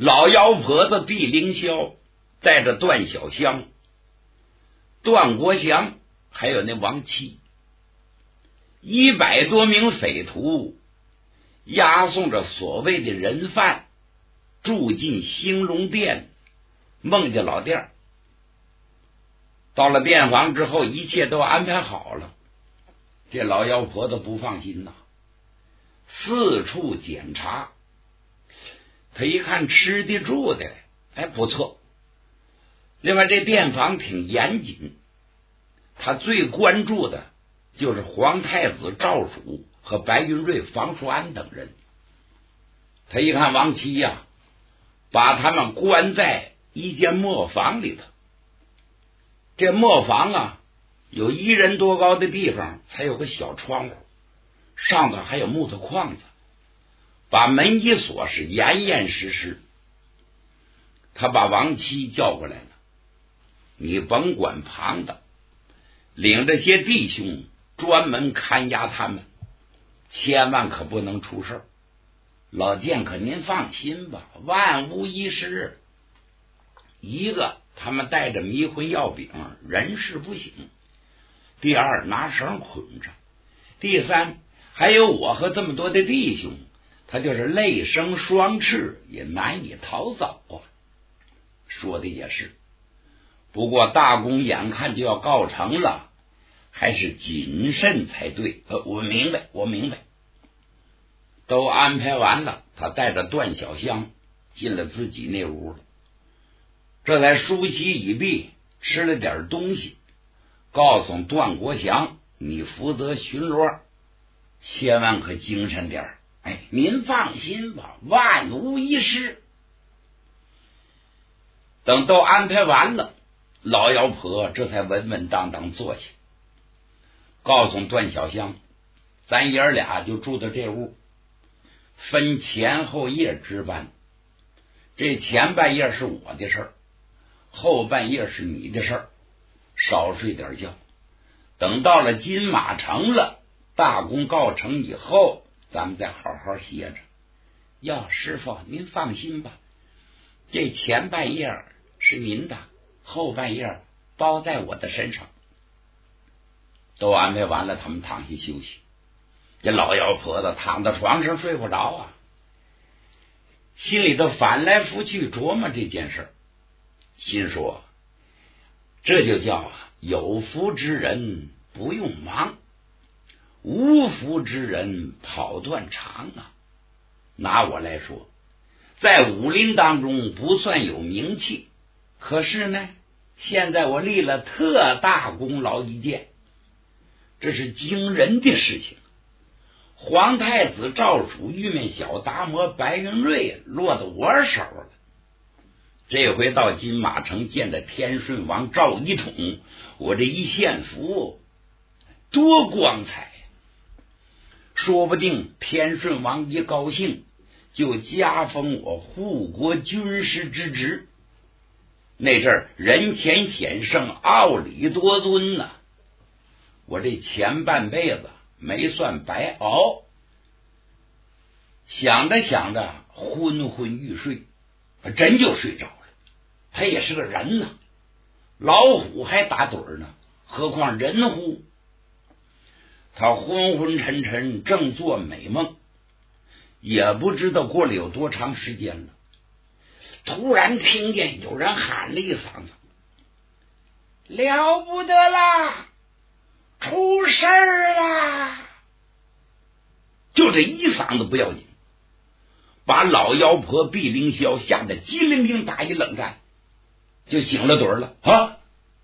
老妖婆子毕凌霄带着段小香、段国祥还有那王七100多名匪徒，押送着所谓的人犯住进兴隆殿孟家老店。到了店房之后，一切都安排好了。这老妖婆子不放心呐，四处检查。他一看吃的住的，不错。另外这店房挺严谨，他最关注的就是皇太子赵曙和白云瑞、房叔安等人。他一看王七呀，把他们关在一间磨坊里头。这磨坊啊，有1人多高的地方才有个小窗户，上头还有木头框子，把门一锁是严严实实。他把王七叫过来了，你甭管旁的，领着些弟兄专门看押他们，千万可不能出事。老剑客您放心吧，万无一失。一个，他们带着迷魂药饼，人事不省；第二，拿绳捆着；第三，还有我和这么多的弟兄，他就是泪生双翅也难以逃走啊。说的也是，不过大功眼看就要告成了，还是谨慎才对。我明白。都安排完了，他带着段小香进了自己那屋了。这才梳洗已毕，吃了点东西，告诉段国祥，你负责巡逻，千万可精神点。您放心吧，万无一失。等都安排完了，老妖婆这才稳稳当当坐下，告诉段小香，咱爷俩就住到这屋，分前后夜值班。这前半夜是我的事儿，后半夜是你的事儿，少睡点觉。等到了金马城了，大功告成以后，咱们再好好歇着。师傅您放心吧，这前半夜是您的，后半夜包在我的身上。都安排完了，他们躺下休息。这老妖婆子躺在床上睡不着啊，心里头翻来覆去琢磨这件事，心说这就叫有福之人不用忙，无福之人跑断肠啊。拿我来说，在武林当中不算有名气，可是呢，现在我立了特大功劳一件，这是惊人的事情。皇太子赵曙、玉面小达摩白云瑞落到我手了。这回到金马城见了天顺王赵一统，我这一献俘多光彩呀！说不定天顺王一高兴，就加封我护国军师之职。那阵儿人前显圣，傲礼多尊呐，我这前半辈子没算白熬。想着想着，昏昏欲睡，真就睡着了。他也是个人呐，老虎还打盹呢，何况人乎？他昏昏沉沉，正做美梦，也不知道过了有多长时间了。突然听见有人喊了一嗓子：“了不得啦，出事儿啦！”就这一嗓子不要紧，把老妖婆毕凌霄吓得机灵灵打一冷战，就醒了盹了啊！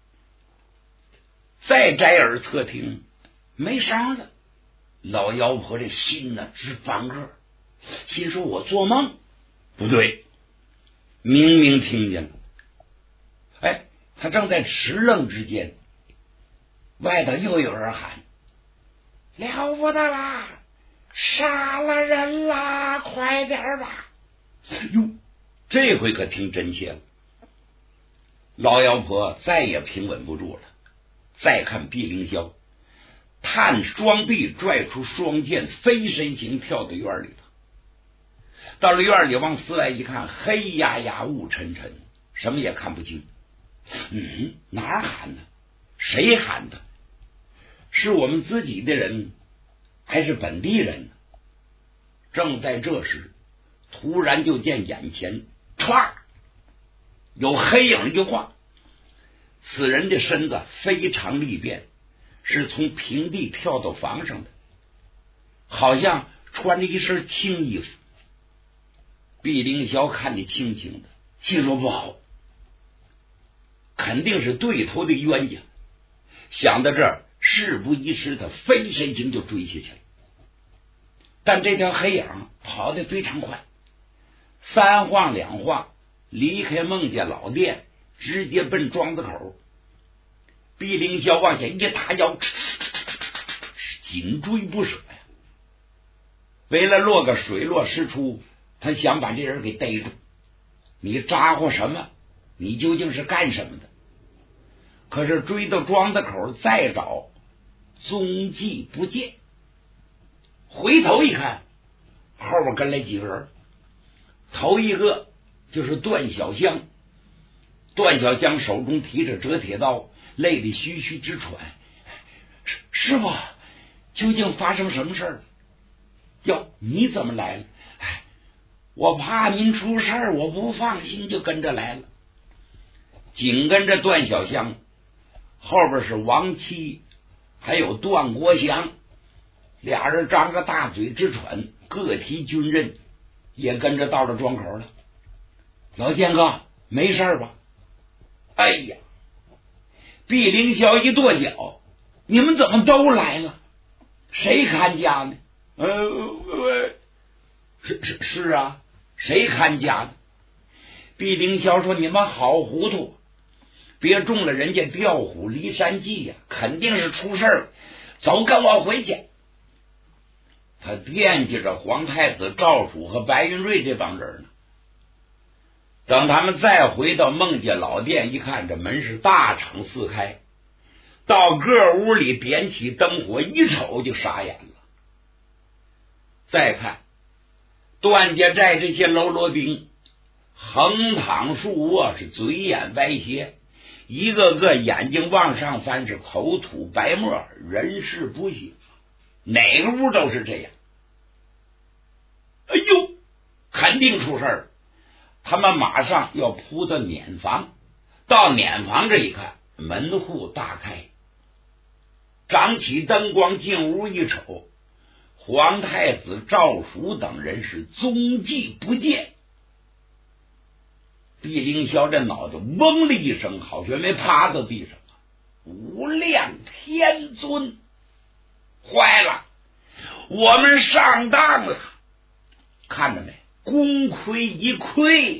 再摘耳侧听，没声了。老妖婆这心呢直翻个，心说我做梦不对，明明听见了。他正在迟愣之间，外头又有人喊：“了不得啦，杀了人啦，快点吧！”哟，这回可听真切了。老妖婆再也平稳不住了，再看毕凌霄，探双臂拽出双剑，飞身形跳到院里头。 到了院里往寺外一看，黑压压雾沉沉，什么也看不清。哪儿喊的？谁喊的？是我们自己的人还是本地人呢？正在这时，突然就见眼前歘有黑影一晃，此人的身子非常力变，是从平地跳到房上的，好像穿着一身青衣服。毕凌霄看得清清的，心说不好，肯定是对头的冤家。想到这儿，事不宜迟，他飞身形就追下去了。但这条黑影跑得非常快，三晃两晃离开孟家老店，直接奔庄子口。毕凌霄往下一大腰，紧追不舍呀。为了落个水落石出，他想把这人给逮住。你咋呼什么？你究竟是干什么的？可是追到庄子口再找，踪迹不见。回头一看，后边跟来几个人，头一个就是段小香。段小香手中提着折铁刀，累得吁吁直喘。师傅，究竟发生什么事了？哟，你怎么来了？我怕您出事儿，我不放心，就跟着来了。紧跟着段小香，后边是王七，还有段国祥，俩人张着大嘴直喘，各提军刃，也跟着到了庄口了。老剑哥，没事吧？哎呀，毕凌霄一跺脚，你们怎么都来了？谁看家呢？是啊，谁看家呢？毕凌霄说：“你们好糊涂，别中了人家调虎离山计呀，肯定是出事了。走，跟我回去。”他惦记着皇太子赵曙和白云瑞这帮人呢。等他们再回到孟家老店一看，这门是大敞四开，到各屋里点起灯火，一瞅就傻眼了。再看段家寨这些喽啰兵横躺竖卧，是嘴眼歪斜，一个个眼睛往上翻，是口吐白沫，人事不省，哪个屋都是这样。哎呦，肯定出事儿！他们马上要扑到撵房，到撵房这一看，门户大开，张起灯光进屋一瞅，皇太子赵曙等人是踪迹不见。毕凌霄这脑子嗡的一声，好像没趴到地上。无量天尊，坏了，我们上当了！看着没，功亏一篑。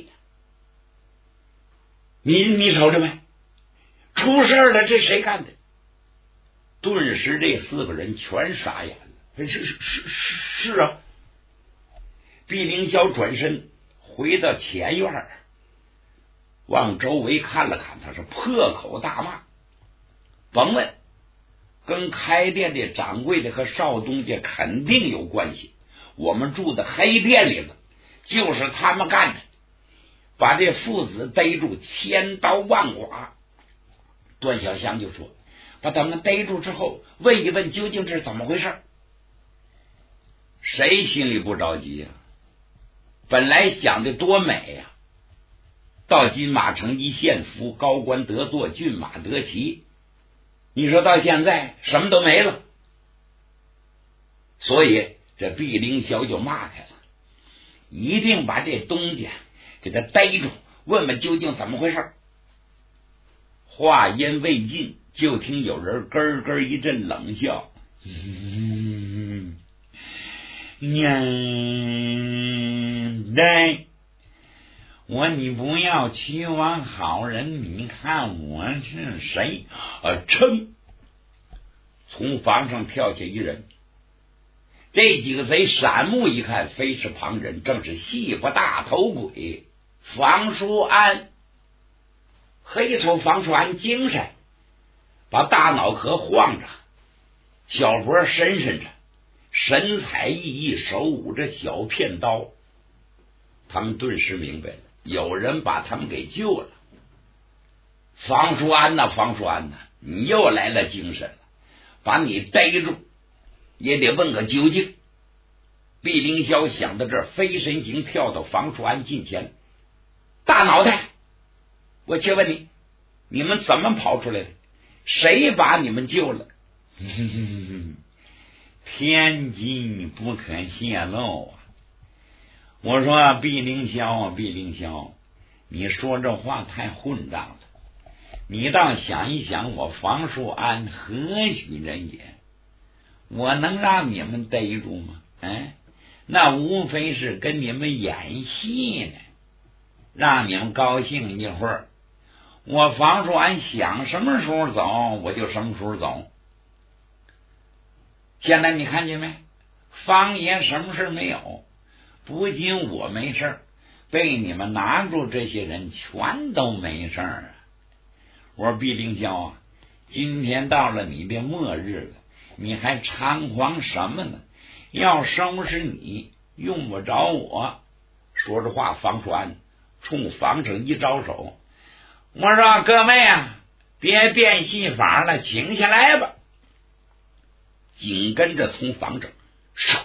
你瞅着没，出事了，这谁干的？顿时这四个人全傻眼了。是啊！毕凌霄转身回到前院，往周围看了看，他是破口大骂。甭问，跟开店的掌柜的和少东家肯定有关系。我们住的黑店里的就是他们干的，把这父子逮住，千刀万剐。段小香就说：“把他们逮住之后，问一问究竟是怎么回事。”谁心里不着急呀？本来想的多美呀！到金马城一献俘，高官得坐，骏马得骑。你说到现在什么都没了，所以这毕凌霄就骂开了，一定把这东家给他逮住，问问究竟怎么回事。话音未尽，就听有人咯咯一阵冷笑：“娘的！你不要欺我好人，你看我是谁？”噌！从房上跳下一人。这几个贼闪目一看，非是旁人，正是戏法大头鬼房叔安。黑手房叔安精神，把大脑壳晃着，小脖伸伸着，神采奕奕，手舞着小片刀。 他们顿时明白了，有人把他们给救了。房叔安呐，房叔安呐，你又来了精神了，把你逮住也得问个究竟。毕凌霄想到这儿，飞身行跳到房叔安近前，大脑袋，我且问你，你们怎么跑出来的？谁把你们救了？天机不可泄露啊！我说毕凌霄啊，毕凌霄，你说这话太混账了。你倒想一想，我房叔安何许人也？我能让你们逮住吗？那无非是跟你们演戏呢，让你们高兴一会儿。我房叔安想什么时候走，我就什么时候走。现在你看见没？方爷什么事没有？不仅我没事，被你们拿住这些人全都没事啊！我说毕凌霄啊，今天到了你的末日了，你还猖狂什么呢？要收拾你，用不着我。说着话，房叔安冲房正一招手，我说各位啊，别变戏法了，请下来吧。紧跟着从房正唰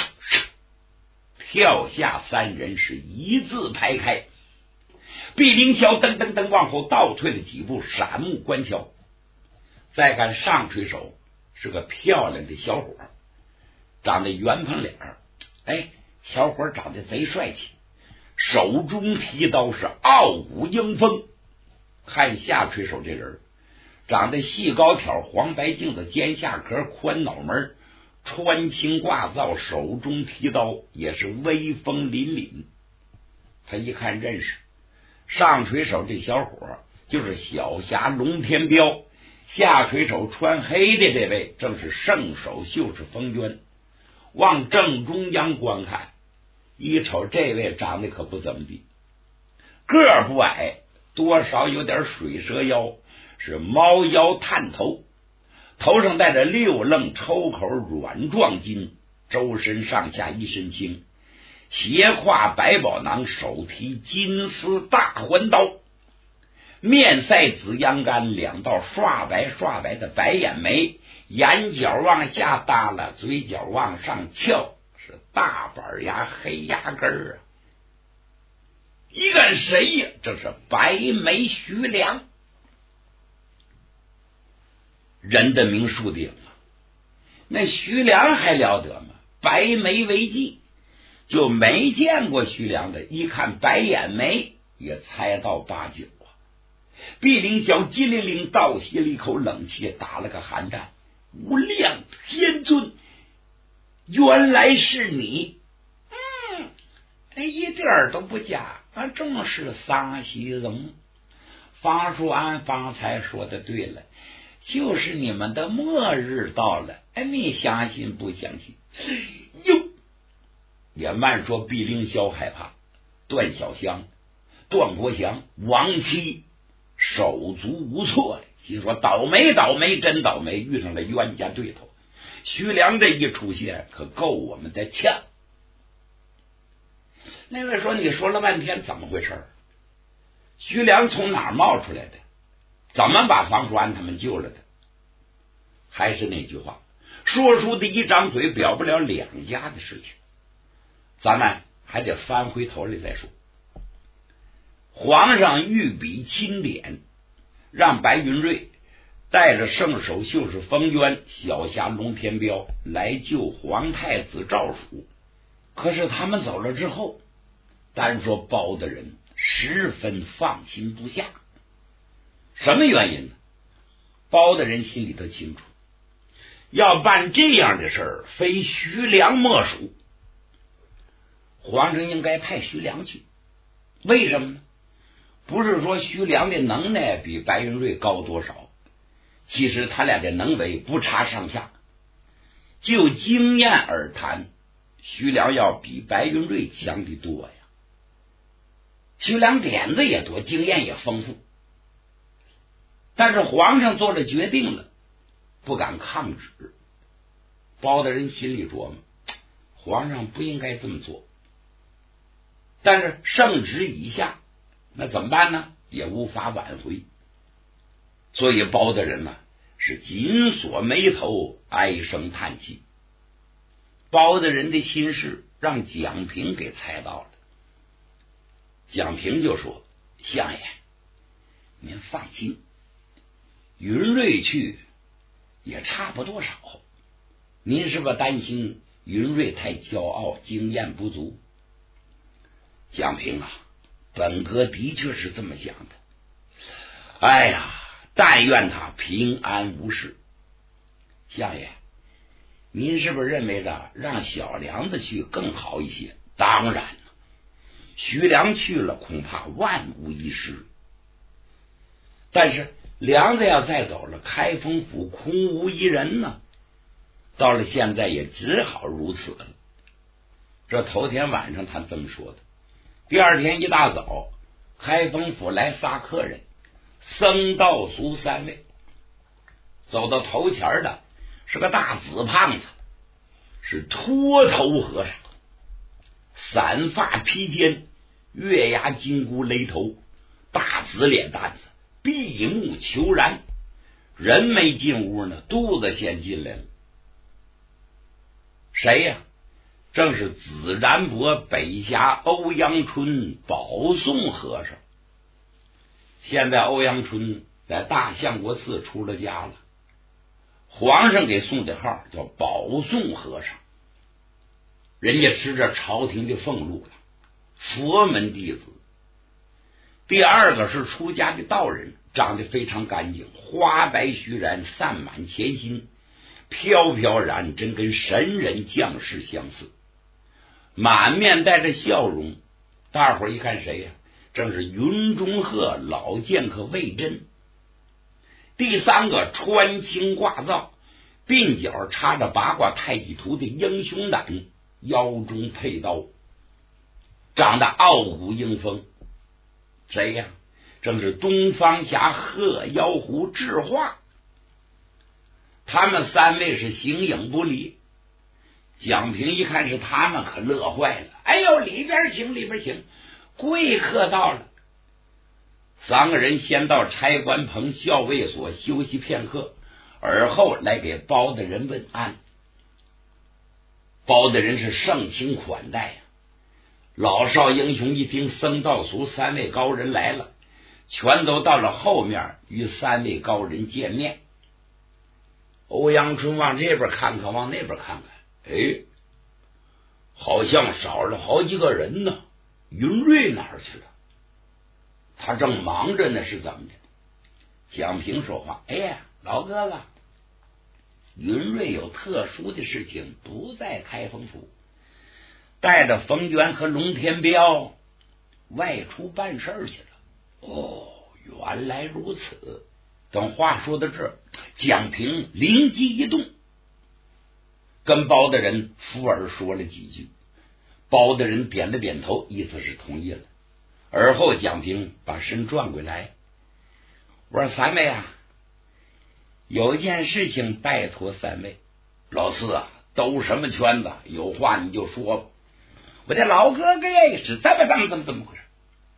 跳下三人，是一字排开。毕凌霄噔噔噔往后倒退了几步，闪目观瞧。再看上垂手是个漂亮的小伙，长得圆蓬脸，小伙长得贼帅气，手中提刀是傲骨英风。看下垂手这人长得细高挑，黄白净的尖下壳，宽脑门，穿青挂皂，手中提刀也是威风凛凛。他一看认识，上垂手这小伙就是小侠龙天彪，下垂手穿黑的这位正是圣手秀士风娟。往正中央观看，一瞅这位长得可不怎么地，个儿不矮，多少有点水蛇腰，是猫腰探头，头上戴着六楞抽口软状巾，周身上下一身轻，斜挎百宝囊，手提金丝大环刀，面赛紫阳干，两道刷白的白眼眉，眼角往下耷拉，嘴角往上翘，是大板牙黑牙根儿啊！一看谁呀？这是白眉徐良，人的名树顶啊！那徐良还了得吗？白眉为髻，就没见过徐良的，一看白眼眉也猜到八九啊！毕凌霄金灵灵倒吸了一口冷气，打了个寒战。无量天尊，原来是你！一点儿都不假，正是撒西荣。方叔安方才说的对了，就是你们的末日到了。你相信不相信？哟，也慢说毕凌霄害怕，段小香、段国祥、王七手足无措，心说倒霉倒霉真倒霉，遇上了冤家对头。徐良这一出现可够我们的呛。那位说你说了半天怎么回事？徐良从哪儿冒出来的？怎么把房叔安他们救了的？还是那句话，说书的一张嘴表不了两家的事情，咱们还得翻回头来再说。皇上御笔钦点，让白云瑞带着圣手秀士风渊、小侠龙天彪来救皇太子赵曙。可是他们走了之后，单说包大人十分放心不下。什么原因呢？包大人心里头清楚，要办这样的事儿，非徐良莫属。皇上应该派徐良去。为什么呢？不是说徐良的能耐比白云瑞高多少，其实他俩的能为不差上下。就经验而谈，徐良要比白云瑞强的多呀。徐良点子也多，经验也丰富，但是皇上做了决定了，不敢抗旨。包大人心里琢磨，皇上不应该这么做， 但是圣旨已下，那怎么办呢？也无法挽回。所以包大人呢是紧锁眉头，唉声叹气。包大人的心事让蒋平给猜到了。蒋平就说：相爷，您放心，云瑞去也差不多少。您是不是担心云瑞太骄傲，经验不足？蒋平啊，本哥的确是这么想的。哎呀，但愿他平安无事。相爷，您是不是认为着让小梁子去更好一些？当然了，徐良去了恐怕万无一失。但是梁子要再走了，开封府空无一人呢。到了现在也只好如此了。这头天晚上他这么说的。第二天一大早，开封府来仨客人，僧道俗三位。走到头前的是个大紫胖子，是脱头和尚，散发披肩，月牙金箍勒头，大紫脸蛋子，闭目求然。人没进屋呢，肚子先进来了。谁呀？正是紫然伯北峡欧阳春保送和尚。现在欧阳春在大相国寺出了家了，皇上给送的号叫保送和尚，人家是这朝廷的俸禄了，佛门弟子。第二个是出家的道人，长得非常干净，花白须髯，散满前心，飘飘然，真跟神人将士相似，满面带着笑容。大伙儿一看谁呀？正是云中鹤老剑客魏真。第三个穿青挂皂，鬓角插着八卦太极图的英雄胆，腰中佩刀，长得傲骨英风。谁呀？正是东方侠鹤妖狐智化。他们三位是形影不离。蒋平一看是他们，可乐坏了。哎呦，里边请，里边请，贵客到了。三个人先到差官棚校尉所休息片刻，而后来给包大人问安。包大人是盛情款待呀。老少英雄一听僧道俗三位高人来了，全都到了后面与三位高人见面。欧阳春往这边看看，往那边看看，哎，好像少了好几个人呢。云瑞哪儿去了？他正忙着呢，是怎么的？蒋平说话：哎呀，老哥哥，云瑞有特殊的事情，不在开封府，带着冯源和龙天彪外出办事去了。哦，原来如此。等话说到这儿，蒋平灵机一动，跟包大人附耳说了几句。包大人点了点头，意思是同意了。而后蒋平把身转过来，我说三位啊，有一件事情拜托三位。老四啊，兜什么圈子？有话你就说吧。我的老哥哥呀，是怎么回事？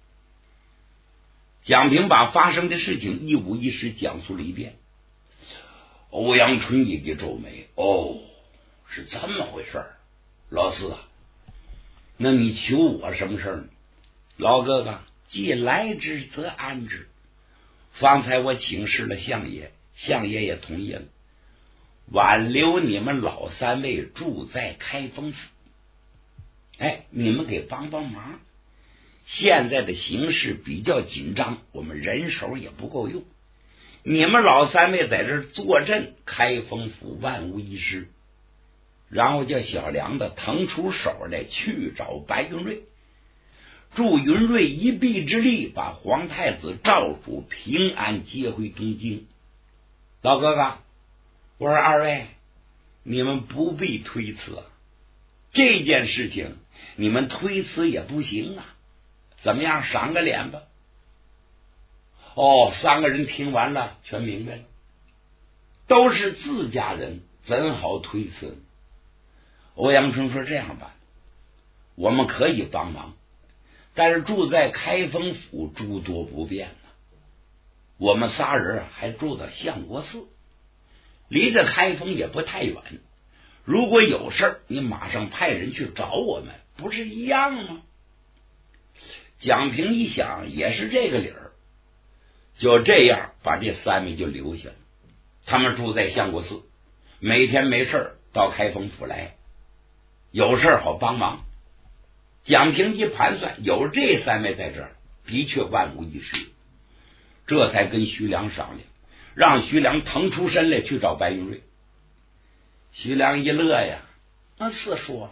蒋平把发生的事情一五一十讲述了一遍。欧阳春一给皱眉，哦，是这么回事。老四啊，那你求我什么事呢？老哥哥，既来之则安之。方才我请示了相爷，相爷也同意了，挽留你们老三位住在开封府。哎，你们给帮帮忙。现在的形势比较紧张，我们人手也不够用，你们老三位在这儿坐镇，开封府万无一失。然后叫小梁子腾出手来去找白云瑞，助云瑞一臂之力，把皇太子赵府平安接回东京。老哥哥，我说二位，你们不必推辞，这件事情你们推辞也不行啊，怎么样，赏个脸吧。哦，三个人听完了全明白了，都是自家人，怎好推辞？欧阳春说这样吧，我们可以帮忙， 但是住在开封府诸多不便呢。我们仨人还住到相国寺，离着开封也不太远。如果有事你马上派人去找我们，不是一样吗？蒋平一想，也是这个理儿，就这样把这三位就留下了。他们住在相国寺，每天没事到开封府来，有事好帮忙。蒋平一盘算，有这三位在这儿，的确万无一失，这才跟徐良商量，让徐良腾出身来去找白云瑞。徐良一乐呀，那是说，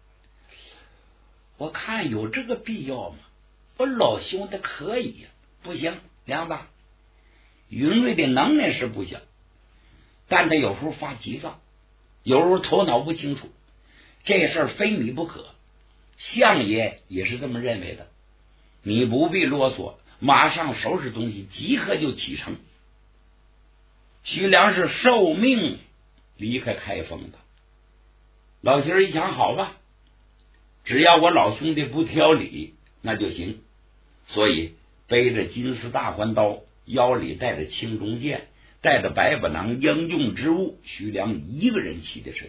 我看有这个必要吗？我老兄弟可以呀。不行，梁子，云瑞的能耐是不行，但他有时候发急躁，有时候头脑不清楚，这事儿非你不可。相爷也是这么认为的，你不必啰嗦，马上收拾东西，即刻就启程。徐良是受命离开开封的。老媳儿一想，好吧，只要我老兄弟不挑理，那就行。所以背着金丝大环刀，腰里带着青龙剑，带着百宝囊应用之物，徐良一个人骑的车。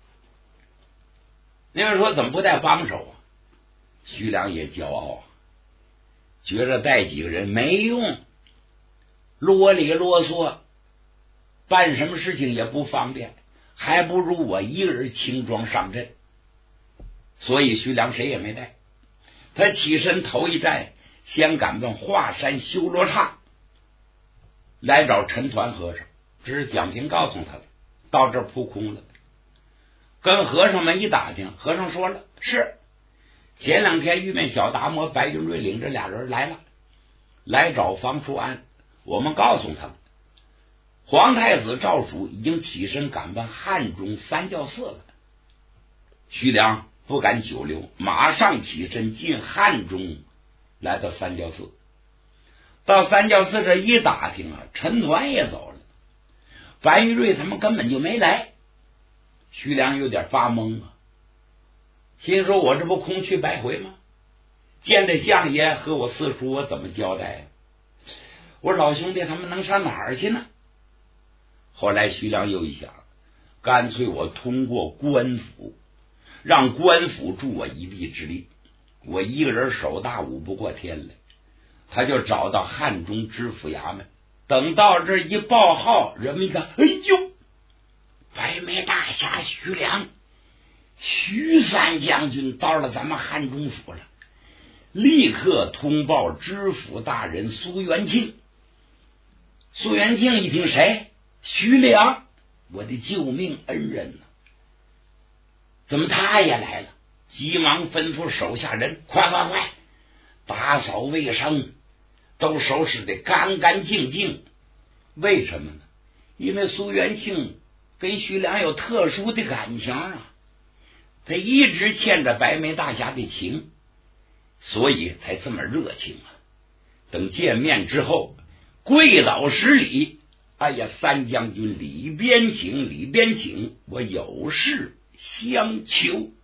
那人说怎么不带帮手啊？徐良也骄傲，觉着带几个人没用，啰里啰嗦，办什么事情也不方便，还不如我一个人轻装上阵。所以徐良谁也没带。他起身头一站，先赶到华山修罗刹来找陈抟和尚，这是蒋平告诉他的。到这儿扑空了，跟和尚们一打听，和尚说了，是前2天玉面小达摩白云瑞领着俩人来了，来找房叔安。我们告诉他们，皇太子赵曙已经起身赶往汉中三教寺了。徐良不敢久留，马上起身进汉中，来到三教寺。到三教寺这一打听啊，陈抟也走了，白玉瑞他们根本就没来。徐良有点发懵啊，心说我这不空去白回吗？见着相爷和我四叔，我怎么交代啊？我老兄弟他们能上哪儿去呢？后来徐良又一想，干脆我通过官府，让官府助我一臂之力，我一个人手大舞不过天来。他就找到汉中知府衙门，等到这一报号，人们一看，哎呦，白眉大侠徐良，徐三将军到了咱们汉中府了，立刻通报知府大人苏元庆。苏元庆一听，谁？徐良，我的救命恩人呢？怎么他也来了？急忙吩咐手下人，快，打扫卫生，都收拾得干干净净。为什么呢？因为苏元庆跟徐良有特殊的感情啊，他一直欠着白眉大侠的情，所以才这么热情啊。等见面之后，跪倒施礼，哎呀，三将军里边请，我有事相求。